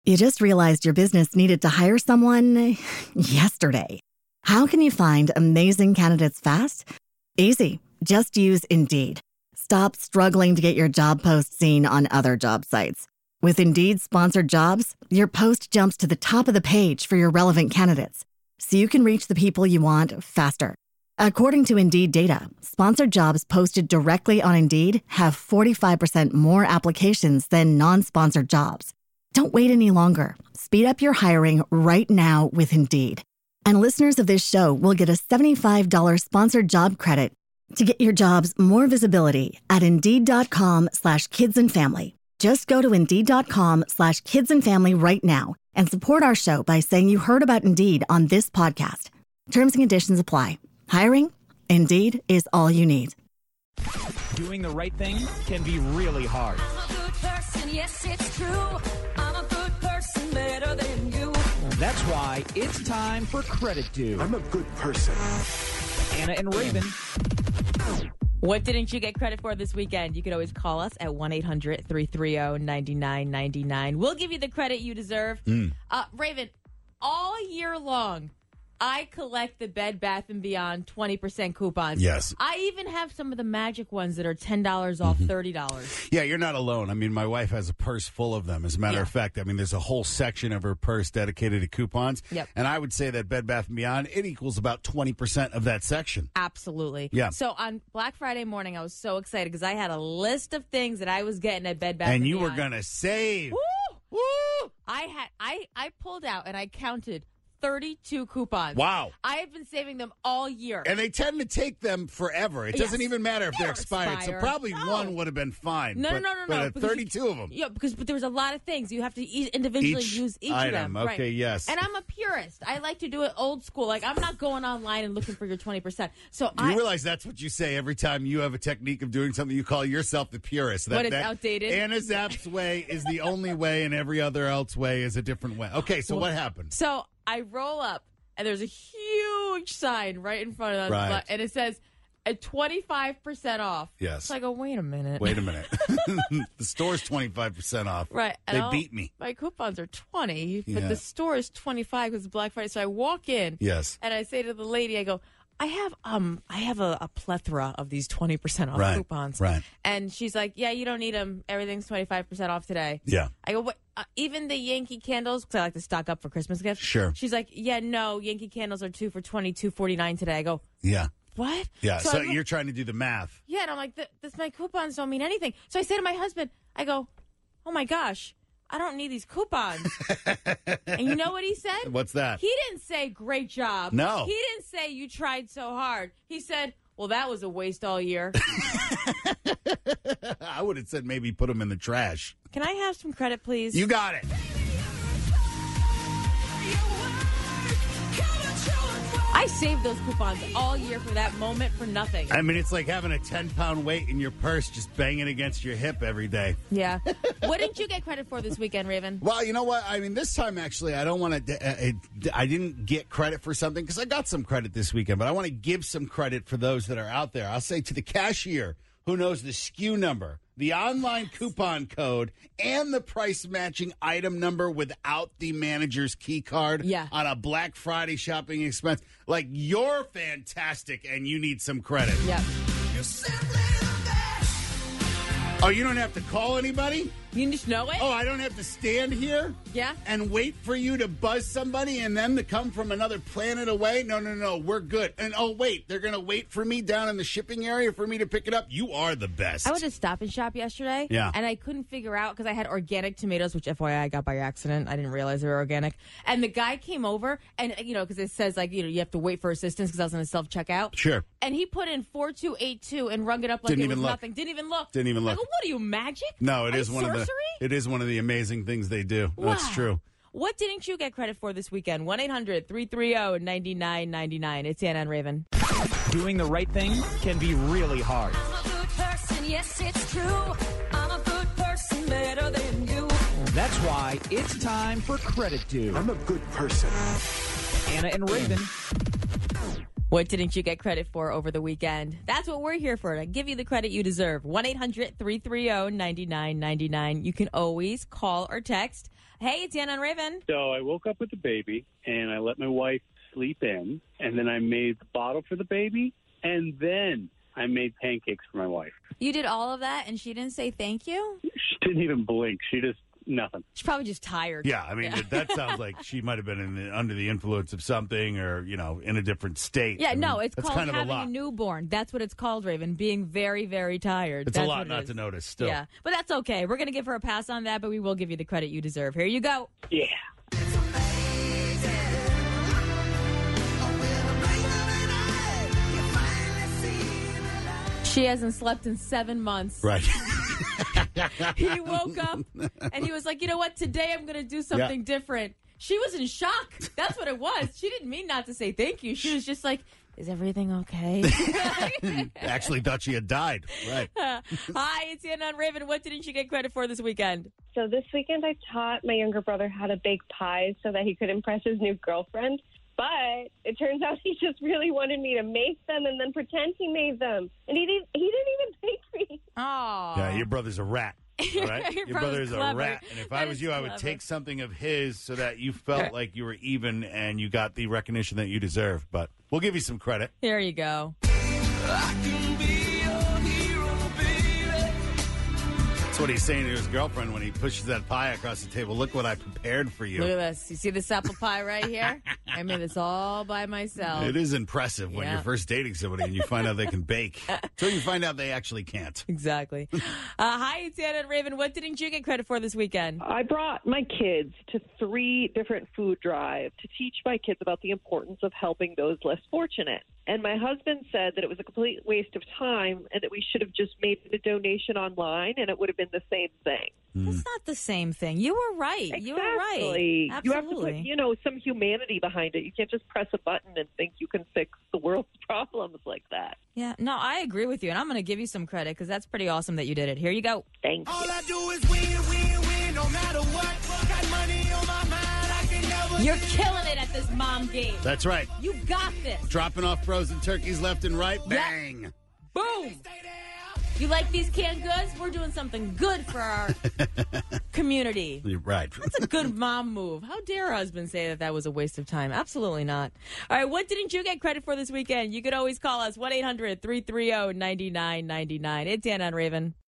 You just realized your business needed to hire someone yesterday. How can you find amazing candidates fast? Easy. Just use Indeed. Stop struggling to get your job post seen on other job sites. With Indeed sponsored jobs, your post jumps to the top of the page for your relevant candidates, so you can reach the people you want faster. According to Indeed data, sponsored jobs posted directly on Indeed have 45% more applications than non-sponsored jobs. Don't wait any longer. Speed up your hiring right now with Indeed. And listeners of this show will get a $75 sponsored job credit to get your jobs more visibility at Indeed.com/kidsandfamily. Just go to Indeed.com/kidsandfamily right now and support our show by saying you heard about Indeed on this podcast. Terms and conditions apply. Hiring? Indeed is all you need. Doing the right thing can be really hard. I'm a good person, yes, it's true. I'm a good person, better than you. That's why it's time for Credit Due. I'm a good person. Anna and Raven. What didn't you get credit for this weekend? You could always call us at 1-800-330-9999. We'll give you the credit you deserve. Raven, all year long, I collect the Bed Bath & Beyond 20% coupons. Yes. I even have some of the magic ones that are $10 off $30. Yeah, you're not alone. I mean, my wife has a purse full of them. As a matter of fact, I mean, there's a whole section of her purse dedicated to coupons. Yep. And I would say that Bed Bath & Beyond, it equals about 20% of that section. Absolutely. Yeah. So on Black Friday morning, I was so excited because I had a list of things that I was getting at Bed Bath & And Beyond. you were going to save. Woo! Woo! I pulled out and I counted 32 coupons. Wow. I have been saving them all year. And they tend to take them forever. It doesn't Yes. even matter if they're Never expired. So expire. probably No. one would have been fine. No. But because 32 of them. Yeah, but there was a lot of things. You have to individually use each item. of them. Okay, right. yes. And I'm a purist. I like to do it old school. Like, I'm not going online and looking for your 20%. So Do you realize that's what you say every time you have a technique of doing something? You call yourself the purist. What, it's outdated? Anna Zapp's way is the only way, and every other else way is a different way. Okay, so what happened? So I roll up, and there's a huge sign right in front of us, Right. and it says, at 25% off. Yes. So I go, wait a minute. Wait a minute. The store's 25% off. Right. They and beat me. My coupons are 20, but Yeah. the store is 25 because it's Black Friday. So I walk in, Yes. and I say to the lady, I go, I have a plethora of these 20% off Right, coupons. right. And she's like, yeah, you don't need them. Everything's 25% off today. Yeah. I go, what? Even the Yankee candles, because I like to stock up for Christmas gifts. Sure. She's like, yeah, no, Yankee candles are 2 for $22.49 today. I go, Yeah. what? Yeah. So I go, you're trying to do the math. yeah, and I'm like, my coupons don't mean anything. So I say to my husband, I go, oh my gosh, I don't need these coupons. And you know what he said? What's that? He didn't say great job. No. He didn't say you tried so hard. He said, well, that was a waste all year. I would have said maybe put them in the trash. Can I have some credit, please? You got it. I saved those coupons all year for that moment for nothing. I mean, it's like having a 10-pound weight in your purse just banging against your hip every day. Yeah. What didn't you get credit for this weekend, Raven? Well, you know what? I mean, this time, actually, I don't want to... I didn't get credit for something because I got some credit this weekend, but I want to give some credit for those that are out there. I'll say to the cashier who knows the SKU number, the online coupon code, and the price-matching item number without the manager's key card on a Black Friday shopping expense. Like, you're fantastic, and you need some credit. Yep. Oh, you don't have to call anybody? You just know it? Oh, I don't have to stand here? Yeah. And wait for you to buzz somebody and them to come from another planet away? No, we're good. And oh, wait, they're going to wait for me down in the shipping area for me to pick it up? You are the best. I went to Stop and Shop yesterday. Yeah. And I couldn't figure out because I had organic tomatoes, which FYI I got by accident. I didn't realize they were organic. And the guy came over and, because it says, you have to wait for assistance because I was in a self-checkout. Sure. And he put in 4282 and rung it up like Didn't it even was look. nothing. Didn't even look. Didn't even look. I go, what are you, magic? No, it is one of the sorcery? it is one of the amazing things they do. Wow. That's true. What didn't you get credit for this weekend? 1-800-330-9999. It's Anna and Raven. Doing the right thing can be really hard. I'm a good person, yes, it's true. I'm a good person, better than you. That's why it's time for Credit Due. I'm a good person. Anna and Raven. What didn't you get credit for over the weekend? That's what we're here for, to give you the credit you deserve. 1-800-330-9999. You can always call or text Hey, it's Ann on Raven. So I woke up with the baby, and I let my wife sleep in, and then I made the bottle for the baby, and then I made pancakes for my wife. You did all of that, and she didn't say thank you? She didn't even blink. She just, nothing. She's probably just tired. Yeah, I mean, that sounds like she might have been under the influence of something or, in a different state. Yeah, I mean, no, it's that's called kind of having a lot. newborn. That's what it's called, Raven, being very, very tired. It's That's a lot what it not is. to notice still. Yeah, but that's okay. We're going to give her a pass on that, but we will give you the credit you deserve. Here you go. Yeah. She hasn't slept in 7 months. Right. He woke up and he was like, you know what? Today I'm going to do something different. She was in shock. That's what it was. She didn't mean not to say thank you. She was just like, is everything okay? Actually thought she had died. Right. Hi, it's Anna on Raven. What didn't you get credit for this weekend? So this weekend I taught my younger brother how to bake pies so that he could impress his new girlfriend. But it turns out he just really wanted me to make them and then pretend he made them. And he didn't even thank me. Oh. Yeah, your brother's a rat. All right? Your Your brother's a clever. rat. And if I That was is you, I would clever. take something of his so that you felt like you were even and you got the recognition that you deserve. But we'll give you some credit. Here you go. That's what he's saying to his girlfriend when he pushes that pie across the table. Look what I prepared for you. Look at this. You see this apple pie right here? I made this all by myself. It is impressive when Yeah. you're first dating somebody and you find out they can bake. Until you find out they actually can't. Exactly. Hi, it's Anna and Raven. What didn't you get credit for this weekend? I brought my kids to 3 different food drives to teach my kids about the importance of helping those less fortunate. And my husband said that it was a complete waste of time and that we should have just made a donation online and it would have been the same thing. That's not the same thing. You were right. You were right. Exactly. Absolutely. You have to put, some humanity behind it. You can't just press a button and think you can fix the world's problems like that. Yeah, no, I agree with you, and I'm going to give you some credit because that's pretty awesome that you did it. Here you go. Thank you. I do is win, no matter what. Got money on my mind, I can never. You're killing it at this mom game. That's right. You got this. Dropping off frozen turkeys left and right. Bang. Boom. You like these canned goods? We're doing something good for our community. You're right. That's a good mom move. How dare her husband say that was a waste of time? Absolutely not. All right, what didn't you get credit for this weekend? You could always call us 1-800-330-9999. It's Anna on Raven.